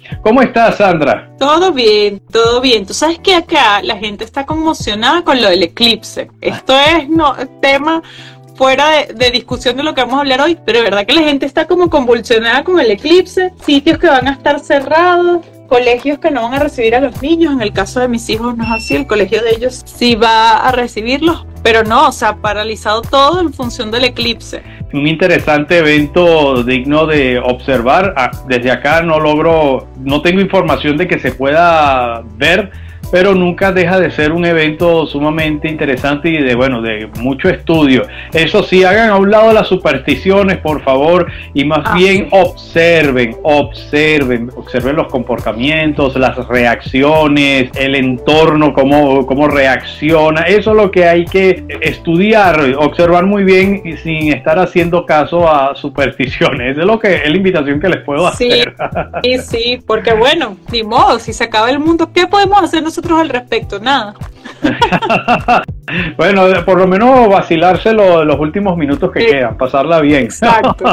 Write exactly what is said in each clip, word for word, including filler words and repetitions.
¿Cómo estás, Sandra? Todo bien, todo bien. Tú sabes que acá la gente está conmocionada con lo del eclipse. Esto es no tema fuera de, de discusión de lo que vamos a hablar hoy, pero de verdad que la gente está como convulsionada con el eclipse, sitios que van a estar cerrados, colegios que no van a recibir a los niños. En el caso de mis hijos no es así, el colegio de ellos sí va a recibirlos, pero no, o sea, paralizado todo en función del eclipse. Un interesante evento digno de observar. Desde acá no logro, no tengo información de que se pueda ver, pero nunca deja de ser un evento sumamente interesante y de, bueno, de mucho estudio. Eso sí, hagan a un lado las supersticiones, por favor, y más ah, bien sí. observen, observen, observen los comportamientos, las reacciones, el entorno, cómo, cómo reacciona. Eso es lo que hay que estudiar, observar muy bien y sin estar haciendo caso a supersticiones. Esa es lo que es la invitación que les puedo hacer. Sí, sí, porque bueno, ni modo, si se acaba el mundo, ¿qué podemos hacer nosotros al respecto? Nada. Bueno, por lo menos vacilarse lo, los últimos minutos que sí. quedan, pasarla bien. Exacto.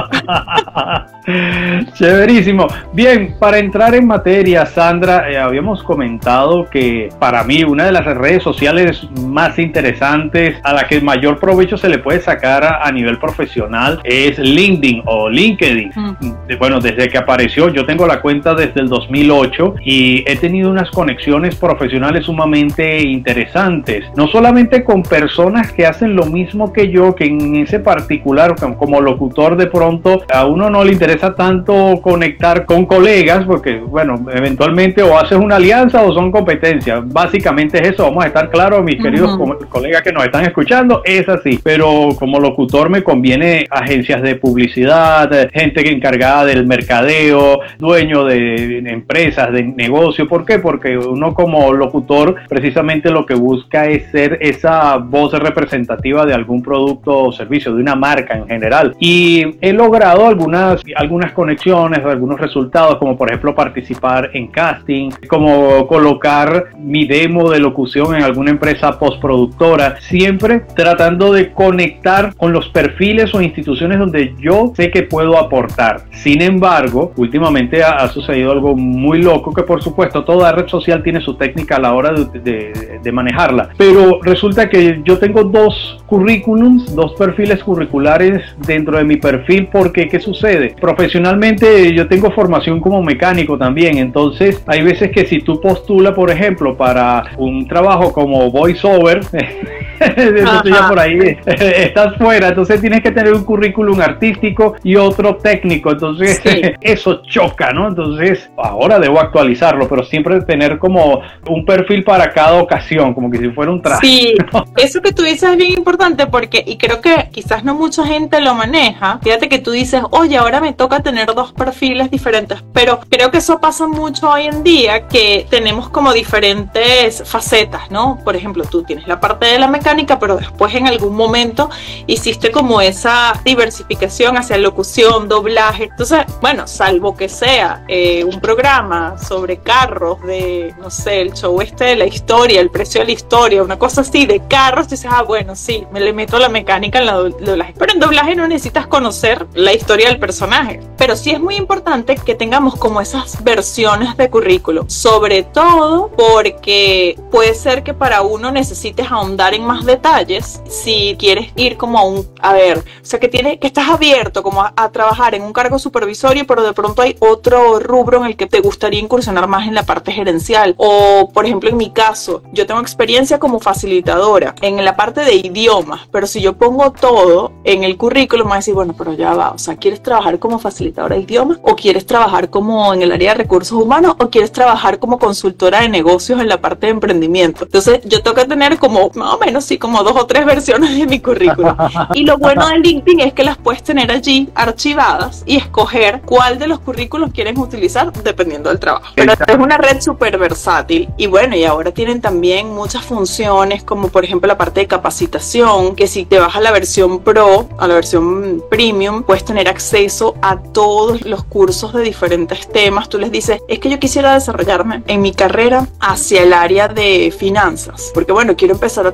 Chéverísimo. Bien, para entrar en materia, Sandra, eh, habíamos comentado que para mí una de las redes sociales más interesantes, a la que mayor provecho se le puede sacar a, a nivel profesional, es LinkedIn o LinkedIn. Mm. Bueno, desde que apareció, yo tengo la cuenta desde el dos mil ocho y he tenido unas conexiones profesionales sumamente interesantes, no solamente con personas que hacen lo mismo que yo, que en ese particular, como locutor, de pronto a uno no le interesa tanto conectar con colegas, porque bueno, eventualmente o haces una alianza o son competencias, básicamente es eso. Vamos a estar claros, mis uh-huh. queridos co- colegas que nos están escuchando, es así, pero como locutor me conviene agencias de publicidad, gente encargada del mercadeo, dueño de empresas, de negocio. ¿Por qué? Porque uno como locutor precisamente lo que busca es ser esa voz representativa de algún producto o servicio, de una marca en general, y he logrado algunas algunas conexiones, algunos resultados, como por ejemplo participar en casting, como colocar mi demo de locución en alguna empresa postproductora, siempre tratando de conectar con los perfiles o instituciones donde yo sé que puedo aportar. Sin embargo, últimamente ha, ha sucedido algo muy loco, que por supuesto toda red social tiene su técnica a la hora de, de, de manejarla, pero resulta que yo tengo dos currículums, dos perfiles curriculares dentro de mi perfil, porque ¿qué sucede? Profesionalmente yo tengo formación como mecánico también, entonces hay veces que si tú postulas, por ejemplo, para un trabajo como voiceover, entonces ya por ahí estás fuera, entonces tienes que tener un currículum artístico y otro técnico, entonces sí. eso choca, ¿no? Entonces ahora debo actualizarlo, pero siempre tener como un perfil para cada ocasión, como que si fuera un traje. Sí, eso que tú dices es bien importante, porque, y creo que quizás no mucha gente lo maneja. Fíjate que tú dices, oye, ahora me toca tener dos perfiles diferentes, pero creo que eso pasa mucho hoy en día, que tenemos como diferentes facetas, ¿no? Por ejemplo, tú tienes la parte de la mecánica, pero después en algún momento hiciste como esa diversificación hacia locución, doblaje. Entonces, bueno, salvo que sea eh, un programa sobre carros, de, no sé, el show este de la historia, el precio de la historia, una cosa así de carros, tú dices, ah, bueno, sí, me le meto la mecánica en la do- doblaje. Pero en doblaje no necesitas conocer la historia del personaje. Pero sí es muy importante que tengamos como esas versiones de currículum, sobre todo porque puede ser que para uno necesites ahondar en más detalles si quieres ir como a un, a ver, o sea, que tienes, que estás abierto como a, a trabajar en un cargo supervisorio, pero de pronto hay otro rubro en el que te gustaría incursionar más en la parte gerencial. O, por ejemplo, en mi caso, yo tengo experiencia como facilitadora en la parte de idiomas, pero si yo pongo todo en el currículum, me va a decir, bueno, pero ya va, o sea, ¿quieres trabajar como facilitadora de idiomas? ¿O quieres trabajar como en el área de recursos humanos? ¿O quieres trabajar como consultora de negocios en la parte de emprendimiento? Entonces, yo tengo que tener como, más o menos, sí, como dos o tres versiones de mi currículum. Y lo bueno de LinkedIn es que las puedes tener allí archivadas y escoger cuál de los currículos quieren utilizar dependiendo del trabajo. Pero es una red súper versátil. Y bueno, y ahora tienen también muchas funciones, como por ejemplo la parte de capacitación, que si te vas a la versión Pro, a la versión Premium, puedes tener acceso a todos los cursos de diferentes temas. Tú les dices, es que yo quisiera desarrollarme en mi carrera hacia el área de finanzas, porque bueno, quiero empezar a trabajar en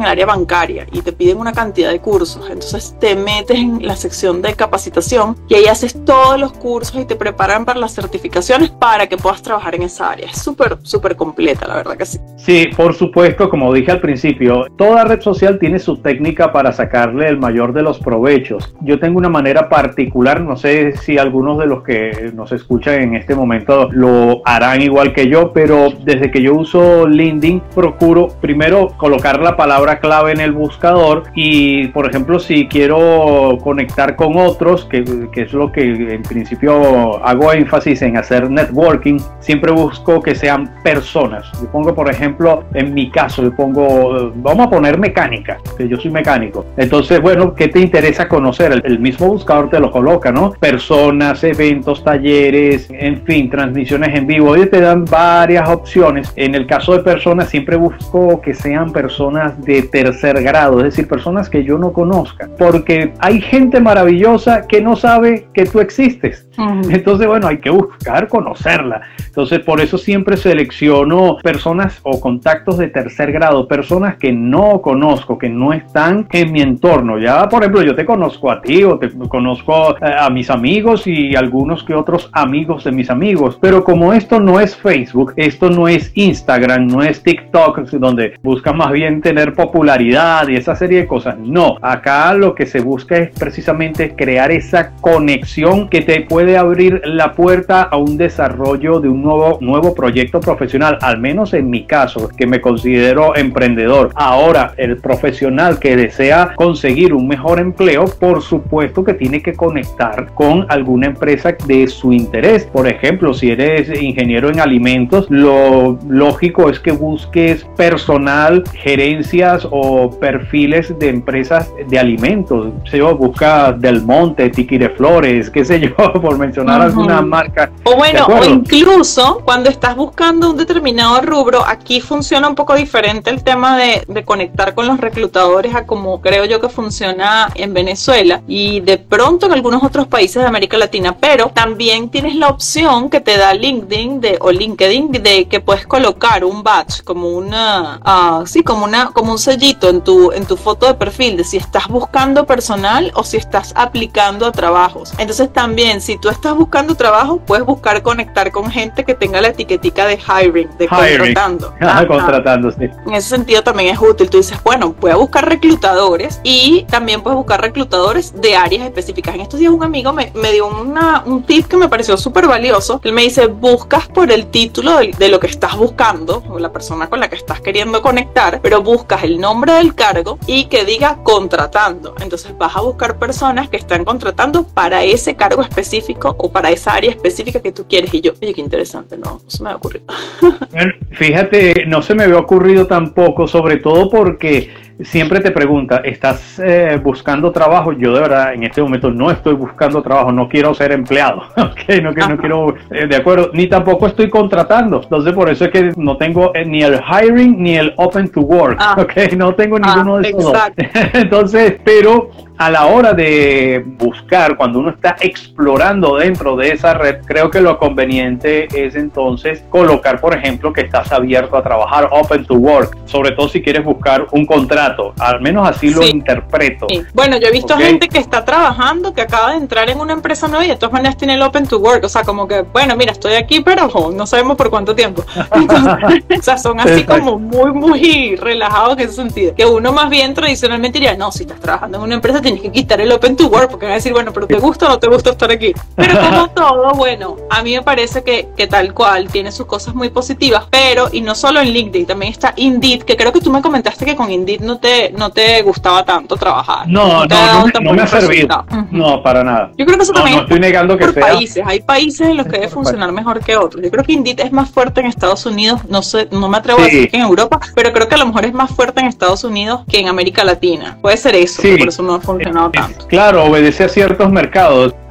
el área bancaria y te piden una cantidad de cursos. Entonces te metes en la sección de capacitación y ahí haces todos los cursos y te preparan para las certificaciones para que puedas trabajar en esa área. Es súper, súper completa, la verdad que sí. Sí, por supuesto, como dije al principio, toda red social tiene su técnica para sacarle el mayor de los provechos. Yo tengo una manera particular, no sé si algunos de los que nos escuchan en este momento lo harán igual que yo, pero desde que yo uso LinkedIn procuro primero colocar la palabra clave en el buscador y, por ejemplo, si quiero conectar con otros, que, que es lo que en principio hago énfasis en hacer networking, siempre busco que sean personas. Yo pongo, por ejemplo, en mi caso, yo pongo, vamos a poner mecánica, que yo soy mecánico. Entonces, bueno, ¿qué te interesa conocer? El, el mismo buscador te lo coloca, ¿no? Personas, eventos, talleres, en fin, transmisiones en vivo. Ellos te dan varias opciones. En el caso de personas, siempre busco que sean personas de tercer grado, es decir, personas que yo no conozca, porque hay gente maravillosa que no sabe que tú existes. Uh-huh. Entonces, bueno, hay que buscar conocerla. Entonces, por eso siempre selecciono personas o contactos de tercer grado, personas que no conozco, que no están en mi entorno. Ya, por ejemplo, yo te conozco a ti o te conozco a mis amigos y algunos que otros amigos de mis amigos, pero como esto no es Facebook, esto no es Instagram, no es TikTok, donde buscan más bien tener popularidad y esa serie de cosas. No, acá lo que se busca es precisamente crear esa conexión que te puede abrir la puerta a un desarrollo de un nuevo, nuevo proyecto profesional, al menos en mi caso, que me considero emprendedor. Ahora, el profesional que desea conseguir un mejor empleo, por supuesto que tiene que conectar con alguna empresa de su interés. Por ejemplo, si eres ingeniero en alimentos, lo lógico es que busques personal, gerencias o perfiles de empresas de alimentos. Se busca Del Monte, Tiquireflores, qué sé yo, por mencionar uh-huh. alguna marca. O bueno, o incluso cuando estás buscando un determinado rubro, aquí funciona un poco diferente el tema de, de conectar con los reclutadores a como creo yo que funciona en Venezuela y de pronto en algunos otros países de América Latina, pero también tienes la opción que te da LinkedIn de, o LinkedIn de que puedes colocar un badge como una, uh, sí, como una, como un sellito en tu, en tu foto de perfil de si estás buscando personal o si estás aplicando a trabajos. Entonces también si tú estás buscando trabajo, puedes buscar conectar con gente que tenga la etiquetica de hiring, de hiring. contratando. Ah, contratando, sí. En ese sentido también es útil. Tú dices, bueno, voy a buscar reclutadores y también puedes buscar reclutadores de áreas específicas. En estos días un amigo me, me dio una, un tip que me pareció súper valioso. Él me dice, buscas por el título de, de lo que estás buscando, o la persona con la que estás queriendo conectar, pero buscas el nombre del cargo y que diga contratando. Entonces vas a buscar personas que están contratando para ese cargo específico o para esa área específica que tú quieres. Y yo, oye, qué interesante, no, no se me ha ocurrido. Bueno, fíjate, no se me había ocurrido tampoco, sobre todo porque siempre te pregunta, ¿estás eh, buscando trabajo? Yo de verdad en este momento no estoy buscando trabajo, no quiero ser empleado, okay, no, no quiero, eh, de acuerdo, ni tampoco estoy contratando, entonces por eso es que no tengo eh, ni el hiring ni el open to work, ah. okay, no tengo ninguno ah, de esos dos. Entonces, pero a la hora de buscar, cuando uno está explorando dentro de esa red, creo que lo conveniente es entonces colocar, por ejemplo, que estás abierto a trabajar, open to work, sobre todo si quieres buscar un contrato, al menos así lo sí. interpreto. Sí. Bueno, yo he visto okay. gente que está trabajando, que acaba de entrar en una empresa nueva y de todas maneras tiene el open to work, o sea, como que, bueno, mira, estoy aquí, pero no sabemos por cuánto tiempo. Entonces, o sea, son así Exacto. como muy, muy relajados en ese sentido, que uno más bien tradicionalmente diría, no, si estás trabajando en una empresa tienes que quitar el open to work, porque van a decir, bueno, pero ¿te gusta o no te gusta estar aquí? Pero como todo, bueno, a mí me parece que, que tal cual tiene sus cosas muy positivas, pero, y no solo en LinkedIn, también está Indeed, que creo que tú me comentaste que con Indeed no te, no te gustaba tanto trabajar. No, no, no, no, no me ha servido. Uh-huh. No, para nada. Yo creo que eso no, también no estoy negando que por sea. países. Hay países en los que debe funcionar mejor que otros. Yo creo que Indeed es más fuerte en Estados Unidos, no sé, no me atrevo sí. a decir que en Europa, pero creo que a lo mejor es más fuerte en Estados Unidos que en América Latina. Puede ser eso, sí. por eso no ha funcionado tanto. Claro, obedece a ciertos mercados.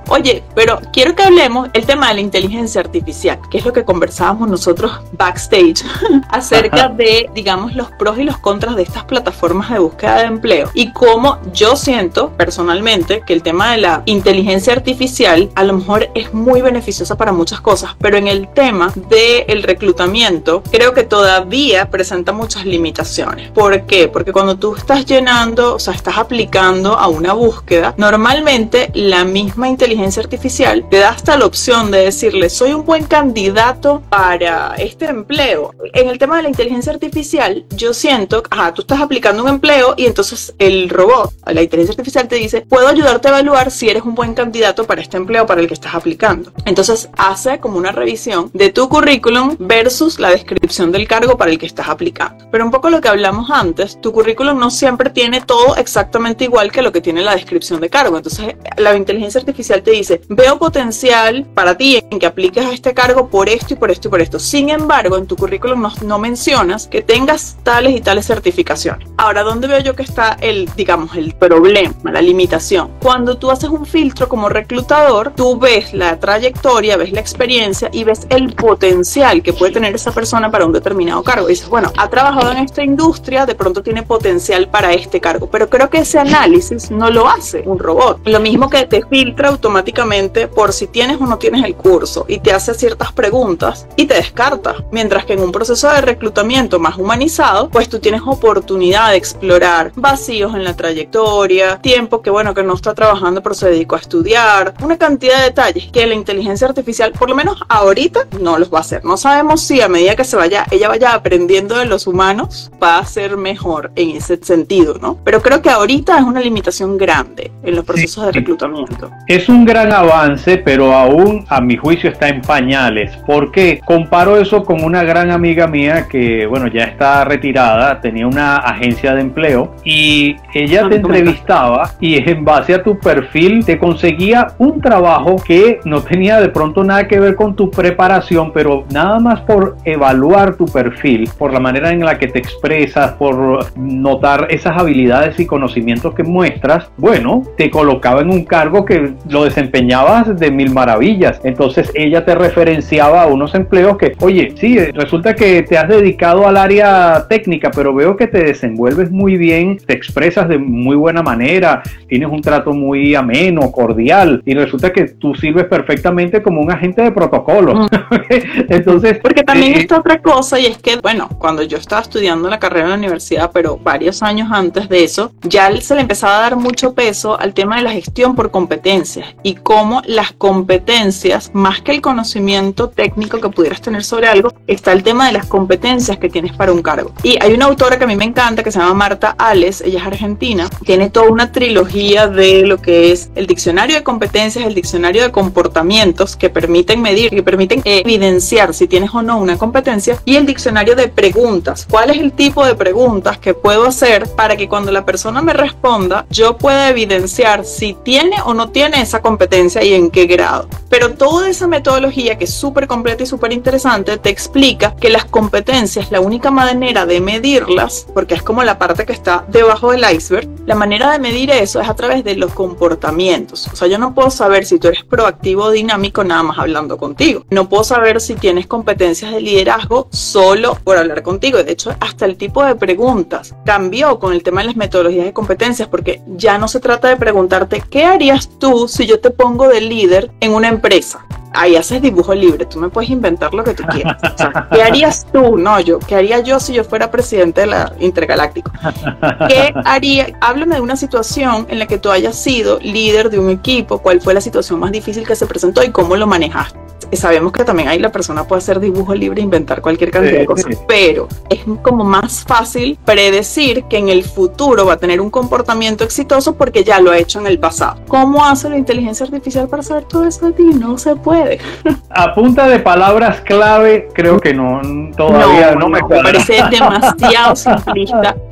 Oye, pero quiero que hablemos el tema de la inteligencia artificial, que es lo que conversábamos nosotros backstage, acerca de, digamos, los pros y los contras de estas plataformas de búsqueda de empleo y cómo yo siento personalmente que el tema de la inteligencia artificial a lo mejor es muy beneficiosa para muchas cosas, pero en el tema del reclutamiento creo que todavía presenta muchas limitaciones. ¿Por qué? Porque cuando tú estás llenando, o sea, estás aplicando a una búsqueda, normalmente la misma inteligencia artificial te da hasta la opción de decirle, soy un buen candidato para este empleo. En el tema de la inteligencia artificial, yo siento, ajá, tú estás aplicando un empleo y entonces el robot, la inteligencia artificial te dice, puedo ayudarte a evaluar si eres un buen candidato para este empleo para el que estás aplicando. Entonces hace como una revisión de tu currículum versus la descripción del cargo para el que estás aplicando. Pero un poco lo que hablamos antes, tu currículum no siempre tiene todo exactamente igual que lo que tiene la descripción de cargo. Entonces la inteligencia artificial te dice, veo potencial para ti en que apliques a este cargo por esto y por esto y por esto. Sin embargo, en tu currículum no, no mencionas que tengas tales y tales certificaciones. Ahora, ¿dónde veo yo que está el, digamos, el problema, la limitación? Cuando tú haces un filtro como reclutador, tú ves la trayectoria, ves la experiencia y ves el potencial que puede tener esa persona para un determinado cargo. Y dices, bueno, ha trabajado en esta industria, de pronto tiene potencial para este cargo, pero creo que ese análisis no lo hace un robot. Lo mismo que te filtra automáticamente por si tienes o no tienes el curso y te hace ciertas preguntas y te descarta. Mientras que en un proceso de reclutamiento más humanizado, pues tú tienes oportunidad de explorar vacíos en la trayectoria, tiempo que bueno, que no está trabajando pero se dedicó a estudiar, una cantidad de detalles que la inteligencia artificial, por lo menos ahorita, no los va a hacer. No sabemos si a medida que se vaya, ella vaya aprendiendo de los humanos, va a ser mejor en ese sentido, ¿no? Pero creo que ahorita es una limitación grande en los procesos sí, de reclutamiento. Es un gran avance, pero aún a mi juicio está en pañales. ¿Por qué? Comparo eso con una gran amiga mía que, bueno, ya está retirada, tenía una agencia de empleo y ella no te entrevistaba y en base a tu perfil te conseguía un trabajo que no tenía de pronto nada que ver con tu preparación, pero nada más por evaluar tu perfil, por la manera en la que te expresas, por notar esas habilidades y conocimientos que muestras, bueno, te colocaba en un cargo que lo desempeñabas de mil maravillas. Entonces ella te referenciaba a unos empleos que, oye, sí, resulta que te has dedicado al área técnica, pero veo que te desenvuelves muy bien, te expresas de muy buena manera, tienes un trato muy ameno, cordial, y resulta que tú sirves perfectamente como un agente de protocolo. Mm. Entonces, porque también eh, está otra cosa, y es que, bueno, cuando yo estaba estudiando la carrera en la universidad, pero varios años antes de eso, ya se le empezaba a dar mucho peso al tema de la gestión por competencias y cómo las competencias, más que el conocimiento técnico que pudieras tener sobre algo, está el tema de las competencias que tienes para un cargo. Y hay una autora que a mí me encanta que se llama Marta Ales, ella es argentina, tiene toda una trilogía de lo que es el diccionario de competencias, el diccionario de comportamientos que permiten medir, que permiten evidenciar si tienes o no una competencia, y el diccionario de preguntas. ¿Cuál es el tipo de preguntas que puedo hacer para que cuando la persona me responda yo pueda evidenciar si tiene o no tiene esa competencia y en qué grado? Pero toda esa metodología, que es súper completa y súper interesante, te explica que las competencias, la única manera de medirlas, porque es como la parte que está debajo del iceberg, la manera de medir eso es a través de los comportamientos. O sea, yo no puedo saber si tú eres proactivo o dinámico nada más hablando contigo. No puedo saber si tienes competencias de liderazgo solo por hablar contigo. De hecho, hasta el tipo de preguntas cambió con el tema de las metodologías de competencias, porque ya no se trata de preguntarte ¿qué harías tú si yo te pongo de líder en una empresa? Ahí haces dibujo libre, tú me puedes inventar lo que tú quieras. O sea, ¿qué harías tú? No, yo, ¿qué haría yo si yo fuera presidente de la Intergaláctico? ¿Qué haría? Háblame de una situación en la que tú hayas sido líder de un equipo, ¿cuál fue la situación más difícil que se presentó y cómo lo manejaste? Sabemos que también ahí la persona puede hacer dibujo libre e inventar cualquier cantidad sí, de cosas, sí. Pero es como más fácil predecir que en el futuro va a tener un comportamiento exitoso porque ya lo ha hecho en el pasado. ¿Cómo hace la inteligencia artificial para saber todo eso de ti? No se puede. A punta de palabras clave, creo que no, todavía no, no me no, me parece demasiado simplista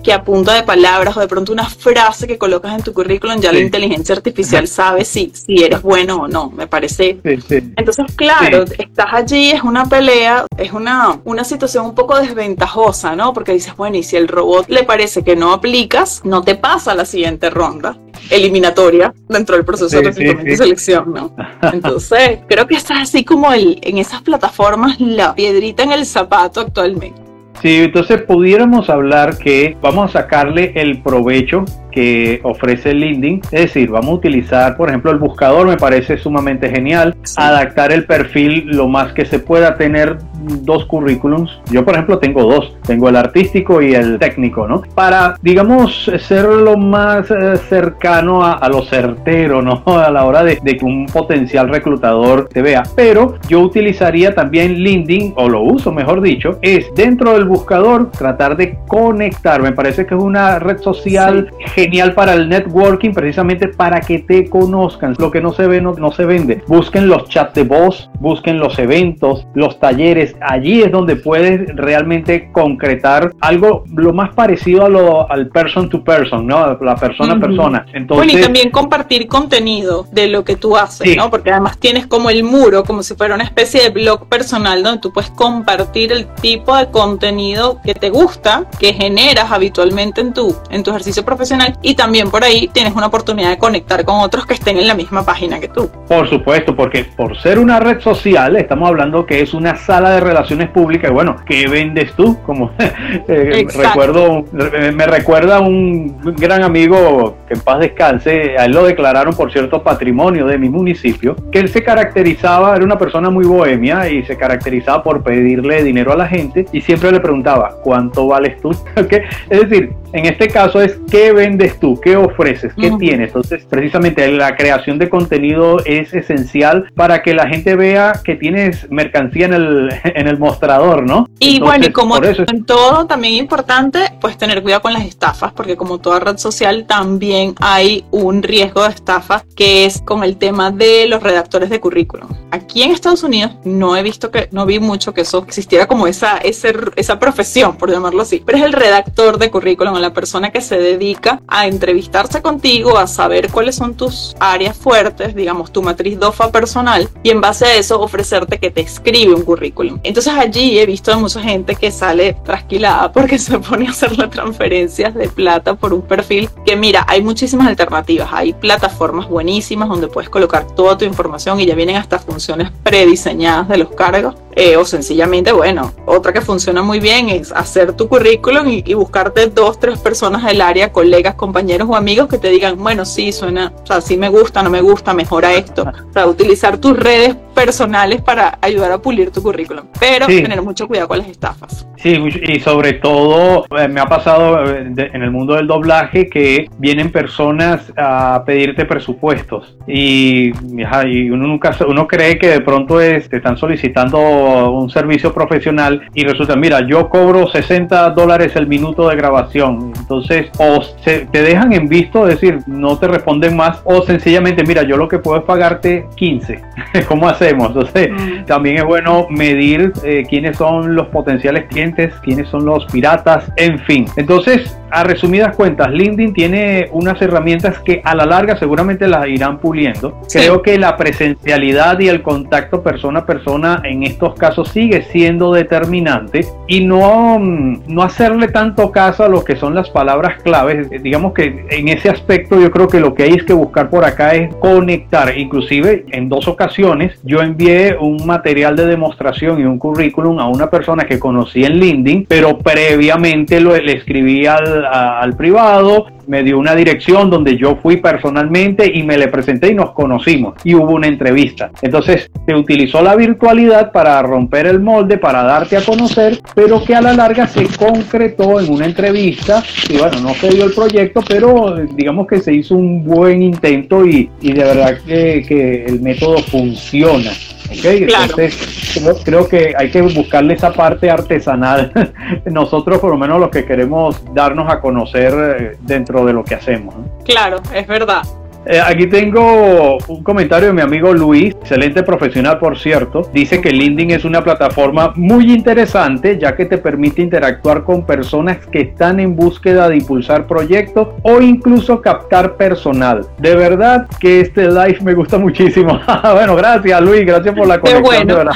que a punta de palabras o de pronto una frase que colocas en tu currículum, ya sí. La inteligencia artificial sabe si, si eres bueno o no, me parece. Sí, sí. Entonces, claro, sí. Estás allí, es una pelea, es una, una situación un poco desventajosa, ¿no? Porque dices, bueno, y si el robot le parece que no aplicas, no te pasa a la siguiente ronda eliminatoria dentro del proceso sí, de reclutamiento sí, sí. y selección, ¿no? Entonces, creo que está así como el, en esas plataformas la piedrita en el zapato actualmente. Sí, entonces pudiéramos hablar que vamos a sacarle el provecho que ofrece LinkedIn, es decir, vamos a utilizar, por ejemplo, el buscador, me parece sumamente genial, sí. Adaptar el perfil lo más que se pueda, tener dos currículums, yo por ejemplo tengo dos, tengo el artístico y el técnico, ¿no? Para, digamos, ser lo más eh, cercano a, a lo certero, ¿no? A la hora de, de que un potencial reclutador te vea, pero yo utilizaría también LinkedIn, o lo uso mejor dicho, es dentro del buscador tratar de conectar, me parece que es una red social sí. Genial para el networking, precisamente para que te conozcan. Lo que no se ve no, no se vende. Busquen los chats de voz, busquen los eventos, los talleres. Allí es donde puedes realmente concretar algo lo más parecido a lo, al person to person, ¿no? La persona a persona. Entonces, bueno, y también compartir contenido de lo que tú haces, sí. ¿no? Porque además tienes como el muro, como si fuera una especie de blog personal donde tú puedes compartir el tipo de contenido que te gusta, que generas habitualmente en tu, en tu ejercicio profesional. Y también por ahí tienes una oportunidad de conectar con otros que estén en la misma página que tú. Por supuesto, porque por ser una red social, estamos hablando que es una sala de relaciones públicas. Y bueno, ¿qué vendes tú? Como eh, recuerdo, me recuerda un gran amigo que en paz descanse, a él lo declararon por cierto patrimonio de mi municipio, que él se caracterizaba, era una persona muy bohemia y se caracterizaba por pedirle dinero a la gente y siempre le preguntaba, ¿cuánto vales tú? ¿Okay? Es decir, en este caso es, ¿qué vendes tú? ¿Qué ofreces? ¿Qué uh-huh. tienes? Entonces, precisamente la creación de contenido es esencial para que la gente vea que tienes mercancía en el, en el mostrador, ¿no? Y Entonces, bueno, y como eso en todo, también importante, pues tener cuidado con las estafas, porque como toda red social, también hay un riesgo de estafa, que es con el tema de los redactores de currículum. Aquí en Estados Unidos no he visto que, no vi mucho que eso existiera como esa, ese, esa profesión, por llamarlo así, pero es el redactor de currículum, la persona que se dedica a entrevistarse contigo, a saber cuáles son tus áreas fuertes, digamos tu matriz DOFA personal, y en base a eso ofrecerte que te escribe un currículum. Entonces allí he visto a mucha gente que sale trasquilada porque se pone a hacerle transferencias de plata por un perfil que mira, hay muchísimas alternativas, hay plataformas buenísimas donde puedes colocar toda tu información y ya vienen hasta funciones prediseñadas de los cargos, eh, o sencillamente, bueno, otra que funciona muy bien es hacer tu currículum y, y buscarte dos, tres personas del área, colegas, compañeros o amigos que te digan, bueno, sí, suena, o sea, sí me gusta, no me gusta, mejora esto. O sea, utilizar tus redes personales para ayudar a pulir tu currículum, pero sí. Tener mucho cuidado con las estafas. Sí, y sobre todo eh, me ha pasado eh, de, en el mundo del doblaje que vienen personas a pedirte presupuestos y, y uno nunca uno cree que de pronto es, te están solicitando un servicio profesional y resulta, mira, yo cobro sesenta dólares el minuto de grabación, entonces o se, te dejan en visto, es decir, no te responden más, o sencillamente, mira, yo lo que puedo es pagarte quince. ¿Cómo hacemos? Entonces mm. también es bueno medir eh, quiénes son los potenciales clientes, quiénes son los piratas, en fin. Entonces, a resumidas cuentas, LinkedIn tiene unas herramientas que a la larga seguramente las irán puliendo. Sí. Creo que la presencialidad y el contacto persona a persona en estos casos sigue siendo determinante y no, no hacerle tanto caso a lo que son las palabras claves. Digamos que en ese aspecto yo creo que lo que hay es que buscar por acá es conectar. Inclusive en dos ocasiones yo envié un material de demostración y un currículum a una persona que conocí en LinkedIn, pero previamente lo, le escribí al, a, al privado, me dio una dirección donde yo fui personalmente y me le presenté y nos conocimos y hubo una entrevista. Entonces se utilizó la virtualidad para romper el molde, para darte a conocer, pero que a la larga se concretó en una entrevista y bueno, no se dio el proyecto, pero digamos que se hizo un buen intento y, y de verdad que, que el método funciona. Okay, claro. Entonces creo, creo que hay que buscarle esa parte artesanal nosotros por lo menos los que queremos darnos a conocer dentro de lo que hacemos, ¿no? Claro, es verdad. Eh, aquí tengo un comentario de mi amigo Luis, excelente profesional por cierto. Dice que LinkedIn es una plataforma muy interesante ya que te permite interactuar con personas que están en búsqueda de impulsar proyectos o incluso captar personal. De verdad que este live me gusta muchísimo. Bueno, gracias Luis, gracias por la conexión. Bueno. De verdad.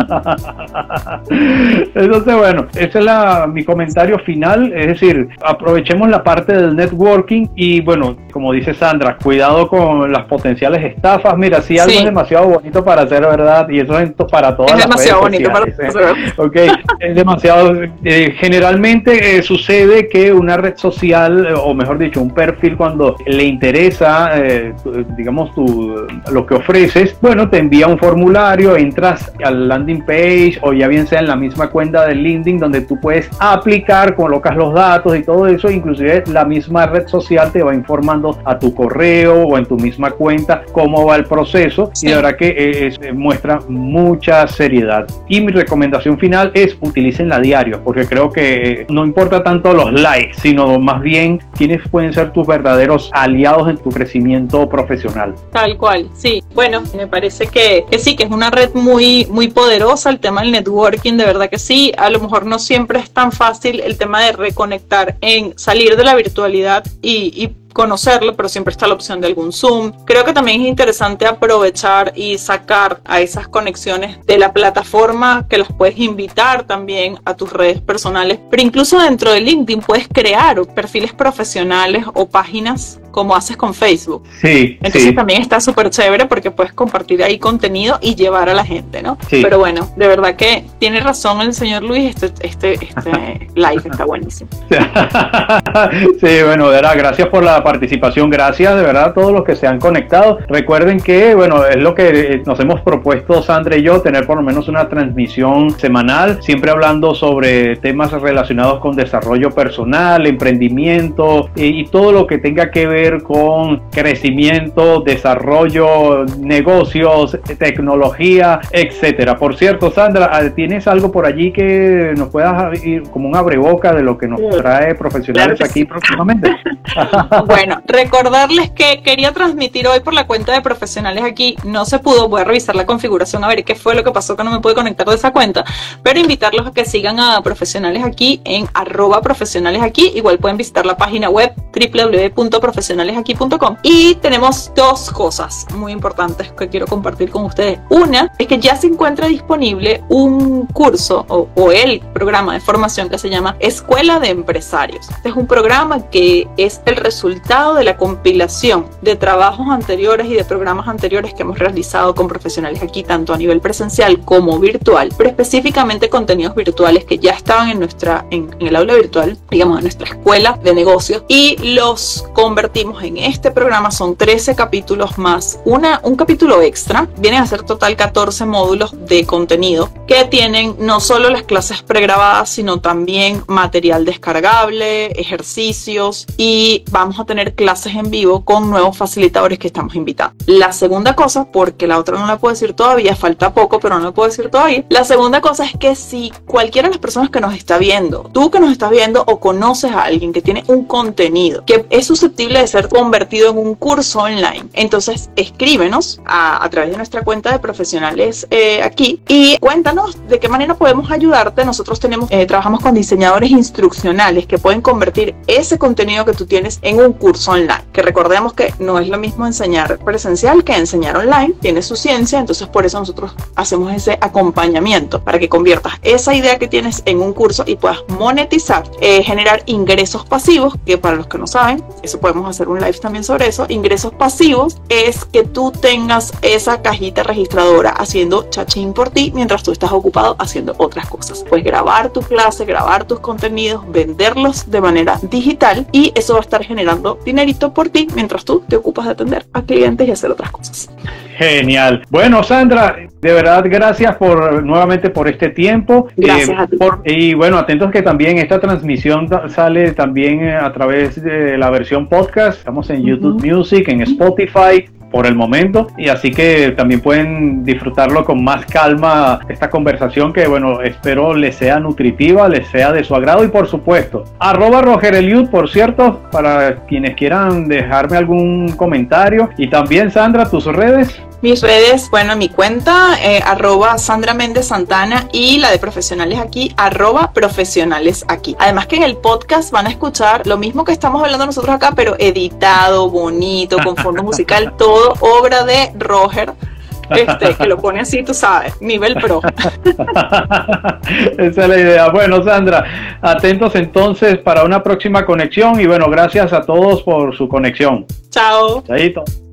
Entonces, bueno, ese es la, mi comentario final. Es decir, aprovechemos la parte del networking y bueno, como dice Sandra, cuidado con las potenciales estafas. Mira, si algo sí. es demasiado bonito para ser verdad, y eso es para todas es las demasiado redes bonito sociales, para ¿eh? Okay, es demasiado. Eh, generalmente eh, sucede que una red social, eh, o mejor dicho, un perfil, cuando le interesa, eh, tu, digamos, tu, lo que ofreces, bueno, te envía un formulario, entras al landing page, o ya bien sea en la misma cuenta de LinkedIn, donde tú puedes aplicar, colocas los datos y todo eso. Inclusive la misma red social te va informando a tu correo o en tu misma cuenta cómo va el proceso, sí. Y de verdad que eh, es, eh, muestra mucha seriedad. Y mi recomendación final es utilícenla a diario, porque creo que no importa tanto los likes, sino más bien quiénes pueden ser tus verdaderos aliados en tu crecimiento profesional. Tal cual, sí. Bueno, me parece que, que sí, que es una red muy, muy poderosa el tema del networking, de verdad que sí. A lo mejor no siempre es tan fácil el tema de reconectar, en salir de la virtualidad y, y conocerlo, pero siempre está la opción de algún Zoom. Creo que también es interesante aprovechar y sacar a esas conexiones de la plataforma, que las puedes invitar también a tus redes personales, pero incluso dentro de LinkedIn puedes crear perfiles profesionales o páginas como haces con Facebook. Sí, entonces sí. También está súper chévere porque puedes compartir ahí contenido y llevar a la gente, ¿no? Sí. Pero bueno, de verdad que tiene razón el señor Luis, este, este, este live está buenísimo. Sí, bueno, de verdad, gracias por la participación, gracias de verdad a todos los que se han conectado. Recuerden que, bueno, es lo que nos hemos propuesto Sandra y yo, tener por lo menos una transmisión semanal, siempre hablando sobre temas relacionados con desarrollo personal, emprendimiento y, y todo lo que tenga que ver con crecimiento, desarrollo, negocios, tecnología, etcétera. Por cierto, Sandra, ¿tienes algo por allí que nos puedas ir como un abreboca de lo que nos trae profesionales claro aquí sí. próximamente? Bueno, recordarles que quería transmitir hoy por la cuenta de profesionales aquí, no se pudo, voy a revisar la configuración a ver qué fue lo que pasó que no me pude conectar de esa cuenta, pero invitarlos a que sigan a profesionales aquí en arroba profesionales aquí, igual pueden visitar la página web doble u doble u doble u punto profesionales aquí punto com y tenemos dos cosas muy importantes que quiero compartir con ustedes. Una es que ya se encuentra disponible un curso o, o el programa de formación que se llama Escuela de Empresarios. Este es un programa que es el resultado de la compilación de trabajos anteriores y de programas anteriores que hemos realizado con profesionales aquí, tanto a nivel presencial como virtual, pero específicamente contenidos virtuales que ya estaban en nuestra en, en el aula virtual, digamos en nuestra escuela de negocios, y los convertimos en este programa. Son trece capítulos más una, un capítulo extra. Vienen a ser total catorce módulos de contenido que tienen no solo las clases pregrabadas, sino también material descargable, ejercicios, y vamos a tener clases en vivo con nuevos facilitadores que estamos invitando. La segunda cosa, porque la otra no la puedo decir todavía, falta poco, pero no la puedo decir todavía. La segunda cosa es que si cualquiera de las personas que nos está viendo, tú que nos estás viendo o conoces a alguien que tiene un contenido que es susceptible de ser convertido en un curso online, entonces escríbenos a, a través de nuestra cuenta de profesionales eh, aquí y cuéntanos de qué manera podemos ayudarte. Nosotros tenemos eh, trabajamos con diseñadores instruccionales que pueden convertir ese contenido que tú tienes en un curso online, que recordemos que no es lo mismo enseñar presencial que enseñar online, tiene su ciencia, entonces por eso nosotros hacemos ese acompañamiento para que conviertas esa idea que tienes en un curso y puedas monetizar, eh, generar ingresos pasivos, que para los que no saben, eso podemos hacer un live también sobre eso. Ingresos pasivos es que tú tengas esa cajita registradora haciendo chachín por ti mientras tú estás ocupado haciendo otras cosas. Puedes grabar tu clase, grabar tus contenidos, venderlos de manera digital y eso va a estar generando dinerito por ti mientras tú te ocupas de atender a clientes y hacer otras cosas. Genial. Bueno, Sandra, de verdad, gracias por nuevamente por este tiempo. Gracias eh, a ti. Por, y bueno, atentos que también esta transmisión sale también a través de la versión podcast. Estamos en uh-huh. YouTube Music, en Spotify. por el momento, y así que también pueden disfrutarlo con más calma, esta conversación que, bueno, espero les sea nutritiva, les sea de su agrado. Y por supuesto, arroba Roger Eliud, por cierto, para quienes quieran dejarme algún comentario. Y también, Sandra, tus redes. Mis redes, bueno, mi cuenta, eh, arroba Sandra Méndez Santana, y la de profesionales aquí, arroba profesionales aquí. Además que en el podcast van a escuchar lo mismo que estamos hablando nosotros acá, pero editado, bonito, con fondo musical, todo obra de Roger. Este, que lo pone así, tú sabes, nivel pro. Esa es la idea. Bueno, Sandra, atentos entonces para una próxima conexión, y bueno, gracias a todos por su conexión. Chao. Chaito.